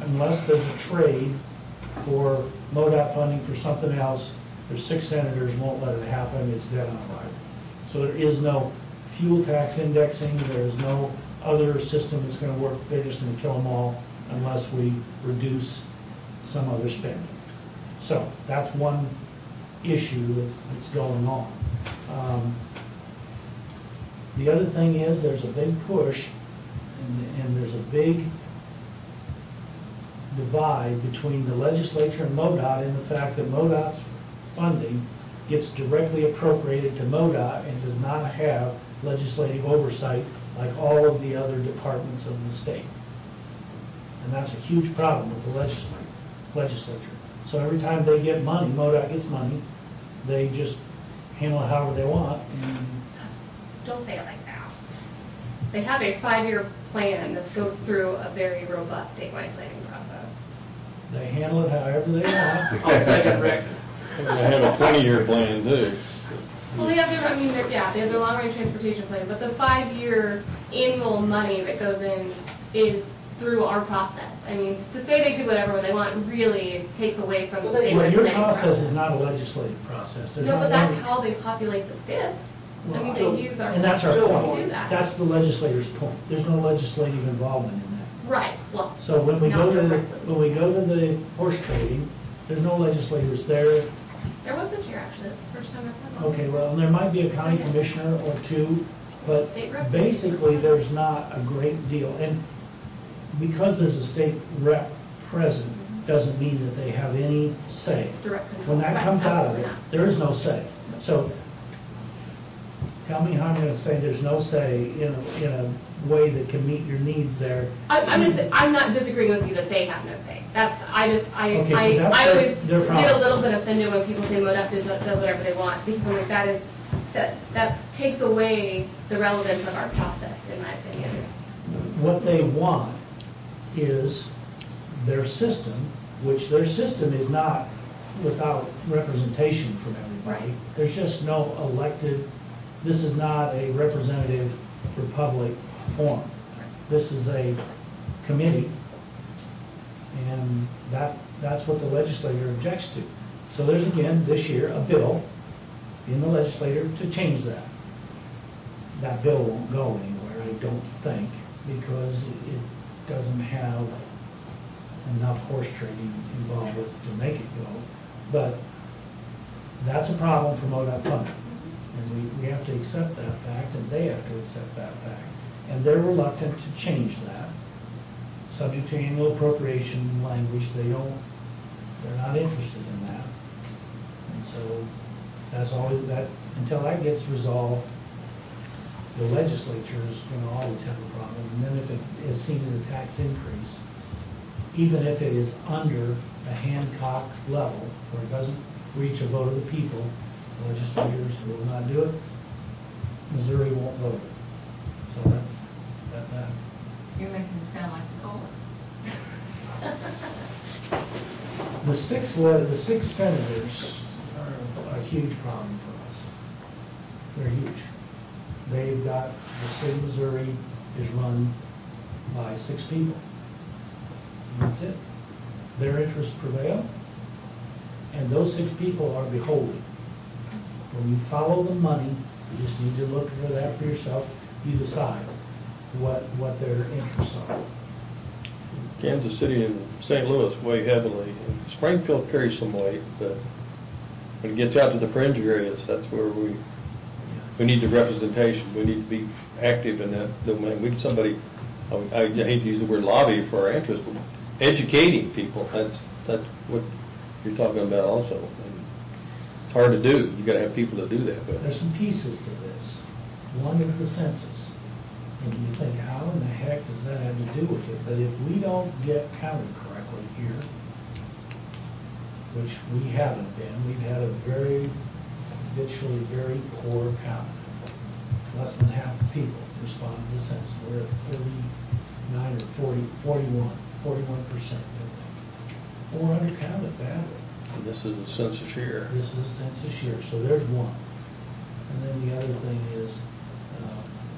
unless there's a trade for MoDOT funding for something else, there's 6 senators won't let it happen. It's dead on arrival. So there is no fuel tax indexing. There is no other system that's going to work. They're just going to kill them all unless we reduce some other spending. So that's one issue that's going on. The other thing is there's a big push and there's a big divide between the legislature and MoDOT in the fact that MoDOT's funding gets directly appropriated to MoDOT and does not have legislative oversight like all of the other departments of the state. And that's a huge problem with the legislature. So every time they get money, MoDOT gets money, they just handle it however they want. And don't say it like that. They have a 5-year plan that goes through a very robust statewide planning process. They handle it however they want. I'll second Rick. They have a 20-year plan too. Well, they have their, they have their long-range transportation plan, but the 5-year annual money that goes in is through our process. I mean, to say they do whatever they want really takes away from the statewide planning your process is not a legislative process. No, but that's how they populate the STIP. Well, I mean, they use our. And that's our point. To do that. That's the legislator's point. There's no legislative involvement in that. Right. Well. So when we go to the horse trading, there's no legislators there. There was this year actually. This is the first time I've had one. Okay, well, there might be a county commissioner or two, but basically there's not a great deal. And because there's a state rep present doesn't mean that they have any say. Direct control. When that comes out of it, there is no say. So tell me how I'm going to say there's no say in a way that can meet your needs there. I'm not disagreeing with you that they have no say. I always get a little bit offended when people say MoDOT does whatever they want, because I'm like, that takes away the relevance of our process, in my opinion. What they want is their system, which their system is not without representation from everybody. Right. There's just no elected. This is not a representative republic form. This is a committee, and that's what the legislator objects to. So there's again this year a bill in the legislature to change that. That bill won't go anywhere, I don't think, because it doesn't have enough horse trading involved with it to make it go. But that's a problem for MoDOT funding. And we have to accept that fact, and they have to accept that fact. And they're reluctant to change that. Subject to annual appropriation language, they're not interested in that. And so that's always that, until that gets resolved, the legislature is going to always have a problem. And then if it is seen as a tax increase, even if it is under the Hancock level, where it doesn't reach a vote of the people, legislators will not do it. Missouri won't vote it. So that's that. You're making them sound like the cola. The six senators are a huge problem for us. They're huge. They've got, the state of Missouri is run by 6 people. And that's it. Their interests prevail, and those 6 people are beholden. When you follow the money, you just need to look for that for yourself. You decide what their interests are. Kansas City and St. Louis weigh heavily. And Springfield carries some weight, but when it gets out to the fringe areas, that's where we need the representation. We need to be active in that domain. We need somebody, I hate to use the word lobby for our interest, but educating people. That's what you're talking about also. And it's hard to do. You got to have people to do that. But there's some pieces to this. One is the census. And you think, how in the heck does that have to do with it? But if we don't get counted correctly here, which we haven't been, we've had a habitually very poor count. Less than half the people respond to the census. We're at 39 or 41%. We're undercounted badly. And this is a census year. This is a census year, so there's one. And then the other thing is,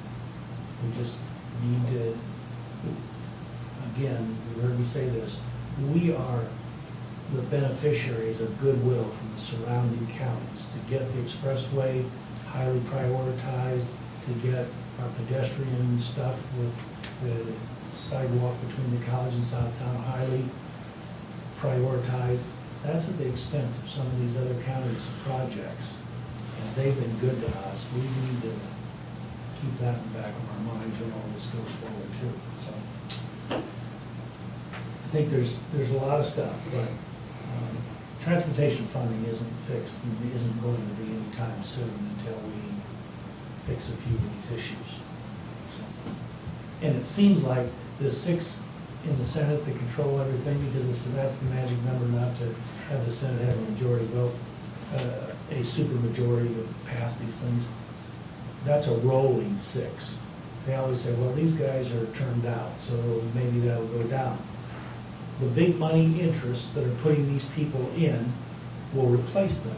we just need to, again, you heard me say this, we are the beneficiaries of goodwill from the surrounding counties to get the expressway highly prioritized, to get our pedestrian stuff with the sidewalk between the college and Southtown highly prioritized. That's at the expense of some of these other counties' projects. And they've been good to us. We need to keep that in the back of our minds when all this goes forward too. So I think there's a lot of stuff, but transportation funding isn't fixed and isn't going to be anytime soon until we fix a few of these issues. So, and it seems like the 6 in the Senate that control everything, because that's the magic number, not to have the Senate have a majority vote, a super majority to pass these things. That's a rolling 6. They always say, well, these guys are turned out, so maybe that'll go down. The big money interests that are putting these people in will replace them.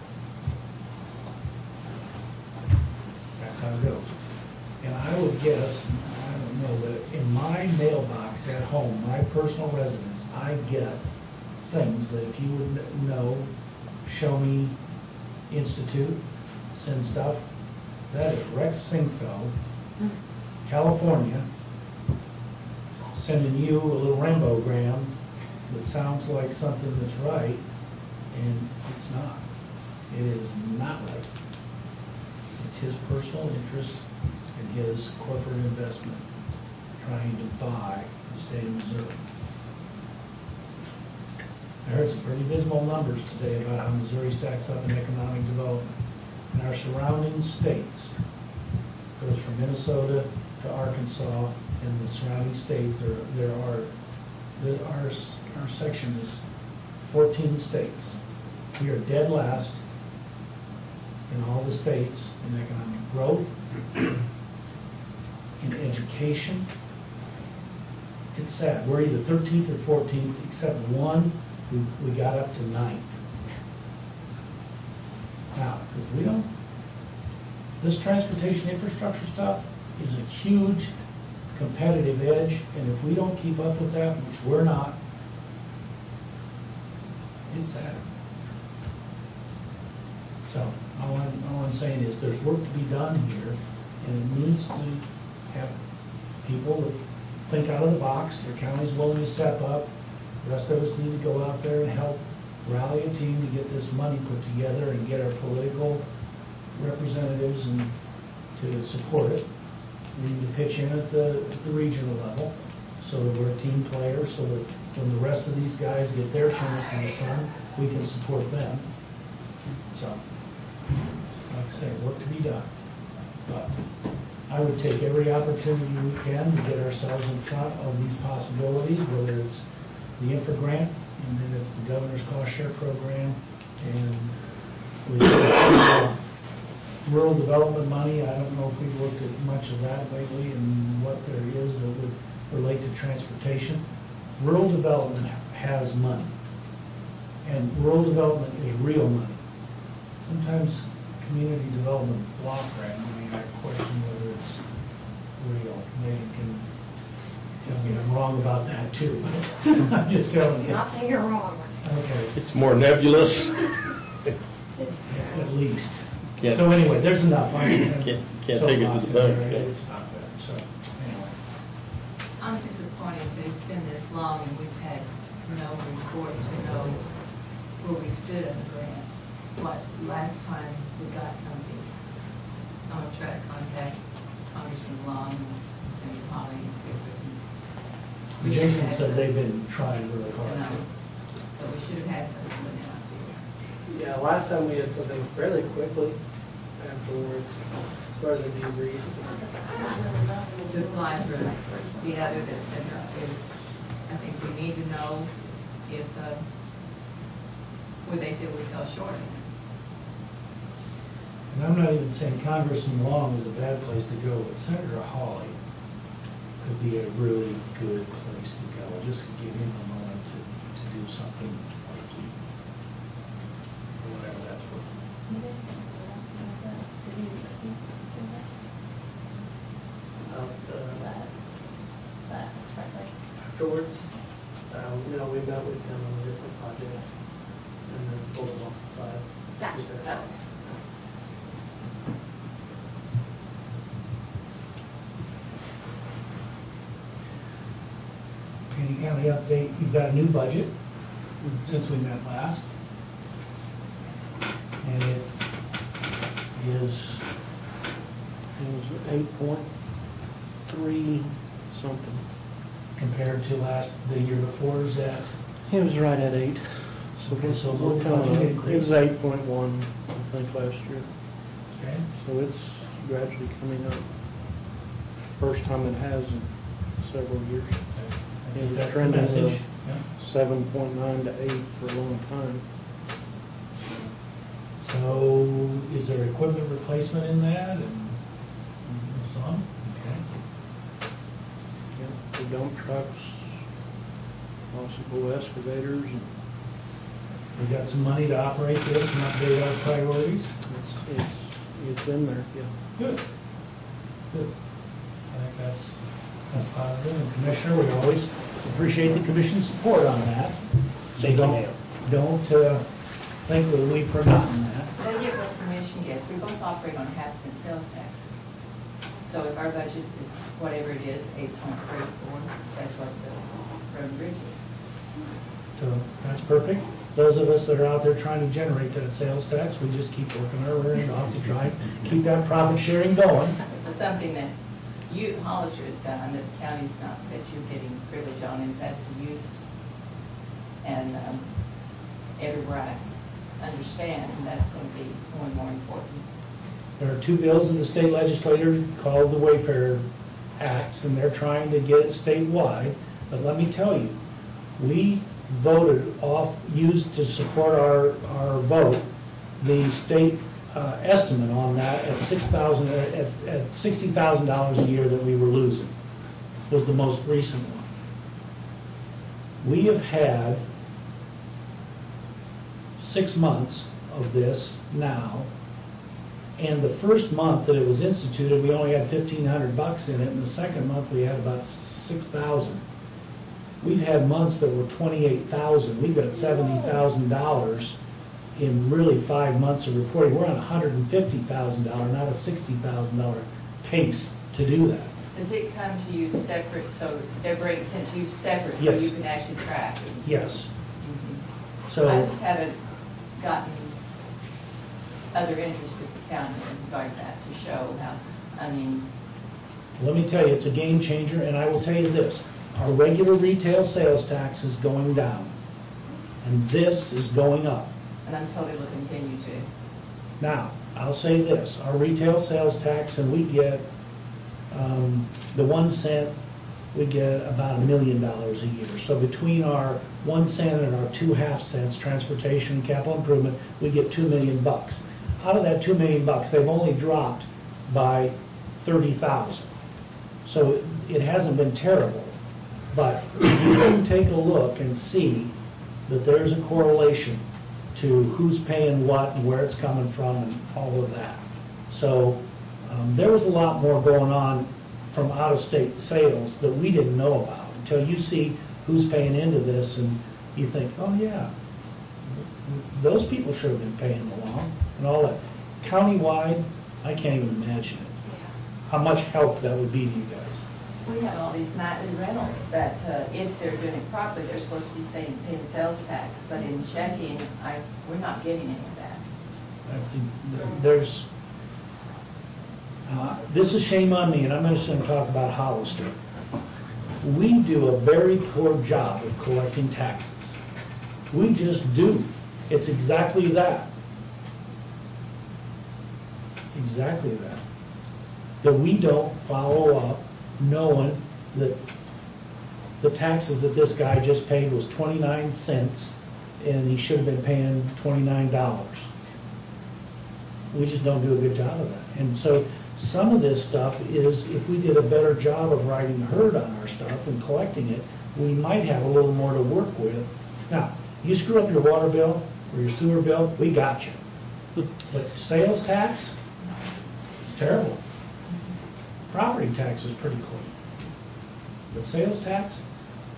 That's how it goes. And I would guess, I don't know, but in my mailbox at home, my personal residence, I get things that if you would know, Show Me Institute, send stuff. That is Rex Singfeld, California, sending you a little Rambogram that sounds like something that's right, and it's not. It is not right. It's his personal interest and his corporate investment trying to buy the state of Missouri. I heard some pretty dismal numbers today about how Missouri stacks up in economic development. And our surrounding states, goes from Minnesota to Arkansas and the surrounding states, our section is 14 states. We are dead last in all the states in economic growth, in education. It's sad. We're either 13th or 14th, except one, we got up to 9th. Now, if we don't, this transportation infrastructure stuff is a huge competitive edge, and if we don't keep up with that, which we're not, it's sad. So all I'm saying is there's work to be done here, and it needs to have people that think out of the box. The county's willing to step up. The rest of us need to go out there and help rally a team to get this money put together and get our political representatives and to support it. We need to pitch in at the regional level so that we're a team player, so that when the rest of these guys get their chance in the sun, we can support them. So, like I say, work to be done. But I would take every opportunity we can to get ourselves in front of these possibilities, whether it's the INFRA grant, and then it's the governor's cost share program, and with rural development money. I don't know if we've looked at much of that lately and what there is that would relate to transportation. Rural development has money, and rural development is real money. Sometimes community development block grant money, I question whether it's real. Megan can tell me I'm wrong about that too, but I'm just telling you. You're not saying you're wrong. Okay. It's more nebulous. At least. Can't, so anyway, there's enough. Can't take it to the bank. So anyway. I'm disappointed that it's been this long and we've had no report to know where we stood on the grant. What, last time we got something, I'm going to try to contact Congressman Long and Senator Hawley and see if we can. Jason said they've been trying really hard. So we should have had something by now. Yeah, last time we had something fairly quickly afterwards, as far as the debrief. To apply for the other that's in there, I think we need to know if, where they feel we fell short. And I'm not even saying Congressman Long is a bad place to go, but Senator Hawley could be a really good place to go. Just give him a moment to do something like or whatever that's worth. Afterwards, We met with him on a different project and then pulled him off the side. Gotcha. Okay. Any county update, you've got a new budget since we met last. And it is, It was 8.3 something. compared to the year before, is that? It was right at 8. Okay, so we're budget coming up. It increase. was 8.1, I think, last year. Okay. So it's gradually coming up. First time it has in several years. I think It's that's the trending message. Yeah. 7.9 to 8 for a long time. So is there equipment replacement in that and so on? Okay. Yeah, the dump trucks, possible excavators, and We got some money to operate this and update our priorities? it's in there, yeah. Good. Good. I think that's positive. And Commissioner, we always appreciate the commission's support on that. So don't think that we've forgotten that. They get what the commission gets. We both operate on half-cent sales tax. So if our budget is whatever it is, 8.34, that's what the road and bridge is. So that's perfect. Those of us that are out there trying to generate that sales tax, we just keep working our rear end off to try and keep that profit sharing going. But something that Hollister has done, that the county's not, that you're getting privilege on, is that's used. And everywhere I understand, and that's going to be more and more important. There are two bills in the state legislature called the Wayfair Acts, and they're trying to get it statewide. But let me tell you, we used to support our vote, the state estimate on that at $60,000 a year that we were losing was the most recent one. We have had 6 months of this now, and the first month that it was instituted, we only had $1,500 in it, and the second month we had about $6,000. We've had months that were $28,000. We've got $70,000 in really 5 months of reporting. We're on $150,000, not a $60,000 pace to do that. Does it come to you separate, so they're bringing it to you separate, so Yes. you can actually track it? Yes. Mm-hmm. So I just haven't gotten other interest in the county in regard to that to show how, let me tell you, it's a game changer, and I will tell you this. Our regular retail sales tax is going down, and this is going up. and I'm told it will continue to. Now, I'll say this, our retail sales tax, and we get the 1 cent, we get about $1 million a year. So between our 1 cent and our 2.5 cents, transportation and capital improvement, we get $2 million. Out of that $2 million, they've only dropped by 30,000. So it hasn't been terrible. But you can take a look and see that there's a correlation to who's paying what and where it's coming from and all of that. So there was a lot more going on from out-of-state sales that we didn't know about until you see who's paying into this and you think, oh yeah, those people should have been paying along and all that. Countywide, I can't even imagine it. How much help that would be to you guys. We have all these nightly rentals that if they're doing it properly, they're supposed to be paying sales tax, but in checking, we're not getting any of that. This is shame on me, and I'm just going to talk about Hollister. We do a very poor job of collecting taxes. We just do. It's exactly that. Exactly that. That we don't follow up knowing that the taxes that this guy just paid was 29 cents and he should have been paying $29. We just don't do a good job of that. And so some of this stuff is, if we did a better job of riding the herd on our stuff and collecting it, we might have a little more to work with. Now, you screw up your water bill or your sewer bill, we got you. But sales tax, it's terrible. Property tax is pretty clean. But sales tax,